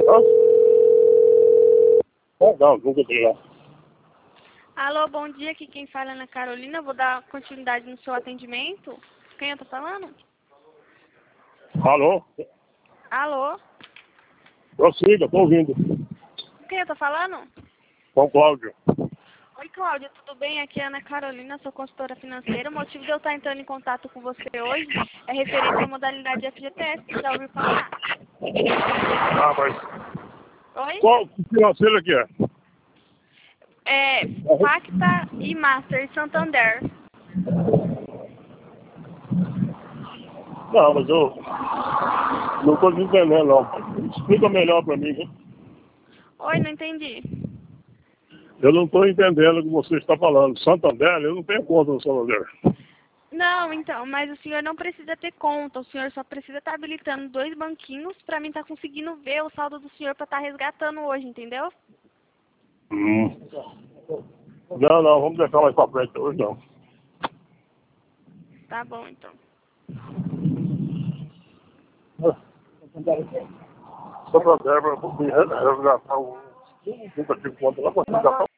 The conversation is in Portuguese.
Hã? Não, nunca dei lá. Alô, bom dia. Aqui quem fala é Ana Carolina. Vou dar continuidade no seu atendimento. Quem eu tô falando? Alô? Alô? Prossiga, tô ouvindo. Quem eu tô falando? Com Cláudio. Oi, Cláudia, tudo bem? Aqui é a Ana Carolina, sou consultora financeira. O motivo de eu estar entrando em contato com você hoje é referente à modalidade FGTS. Você já ouviu falar? Ah, mas Oi? qual financeiro aqui é? É Pacta e Master Santander. Não, mas eu não tô entendendo, não. Explica melhor pra mim, hein? Oi, não entendi. Eu não tô entendendo o que você está falando. Santander, eu não tenho conta no Santander. Não, então, mas o senhor não precisa ter conta, o senhor só precisa estar habilitando 2 banquinhos para mim estar conseguindo ver o saldo do senhor para estar resgatando hoje, entendeu? Não, vamos deixar mais pra frente hoje, não. Tá bom, então. Santander, eu vou resgatar o... Nunca tive conta lá, vou resgatar